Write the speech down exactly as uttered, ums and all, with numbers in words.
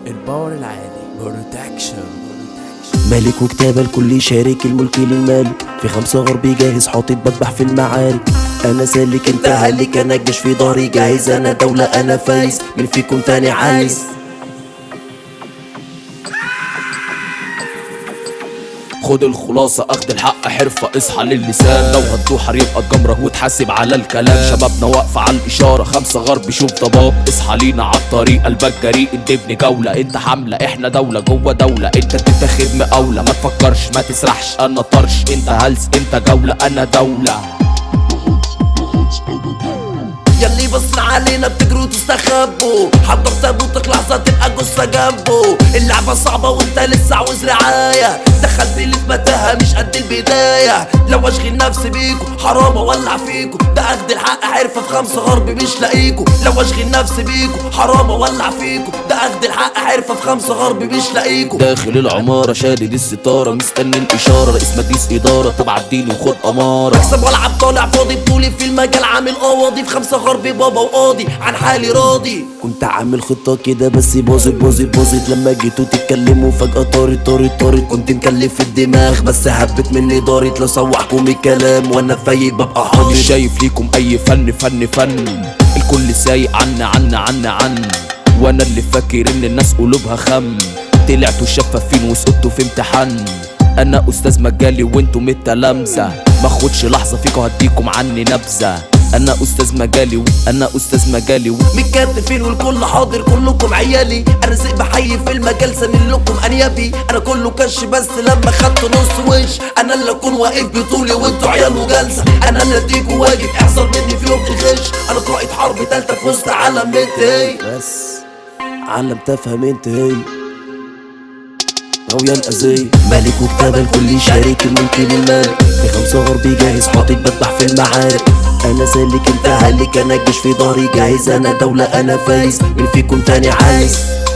الباور العالي بروتكشن. مالك وكتابة الكل يشارك، الملك للمالك في خمسة غربي جاهز حاطط بذبح في المعارك. انا سالك انت هلك، انا الجيش في ضهري جاهز، انا دولة انا فايز، مين فيكم تاني عايز؟ خد الخلاصة اخد الحق حرفة، اصحى للسان، لو هتدوحر يبقى تجمرك وتحاسب على الكلام. شبابنا واقفة على الاشارة، خمسة غرب شوف ضباب، اصحى لينا عالطريق، قلبك جريء انت ابن جولة، انت حملة احنا دولة جوه دولة، انت تتاخد مقاولة، ما تفكرش ما تسرحش، انا طرش انت هلس، انت جولة انا دولة. ياللي بص علينا بتجروا وتستخبوا، حضر تابوتك لحظة تبقى جثة جنبه. اللعبة صعبة وانت لسه عاوز رعاية، دخلت لي في متاهة مش قد البداية. لو اشغل نفسي بيكو حرام اولع فيكو، ده اخد الحق حرفة في خمسة غرب مش لاقيكو. لو اشغل نفسي بيكو حرام اولع فيكو، ده اخد الحق حرفة في خمسة غرب مش لاقيكو. داخل العمارة شادد الستارة، مستني الاشارة، رئيس مجلس ادارة طبع الدين وخد امارة. بكسب والعب طالع فاضي بطولي في المجال، عامل قواضي في خمسة غربي بابا وقاضي، عن حالي راضي. كنت عامل خطة كده بس باظت باظت باظت، لما جيتوا تتكلموا فجأة طارت طارت طارت. كنت مكلف الدماغ بس هبت مني دارت، لو سوحكم الكلام وانا فايق ببقى حاضر. مش شايف ليكم اي فن فن فن، الكل سايق عنا عنا عنا عن، وانا اللي فاكر ان الناس قلوبها خم، طلعتوا شفافين وسقطتوا في امتحان. انا استاذ مجالي وانتم التلامذة، ماخدش لحظة فيكوا هديكم عني نبذة. انا استاذ مجالي انا استاذ مجالي متكتفين والكل حاضر كلكم عيالي، انا زي بحي في المجال سنين لكم انيابي. انا كله كش بس لما خدت نص وش، انا اللي اكون واقف بطولي وانتوا عيال وجلسه. انا اللي اديكوا واجب احذر مني في يوم الغش، انا قائد حرب تالتة في وسط عالم منتهي، بس عالم تفهم انتهي غاوية الأذية. مالك وكتابة الكل يشارك، الملك للمالك في خمسة غربي جاهز حاطط بذبح في المعارك. أنا سالك أنت هلك، أنا الجيش في ضهري جاهز، أنا دولة أنا فايز، مين فيكم تاني عايز؟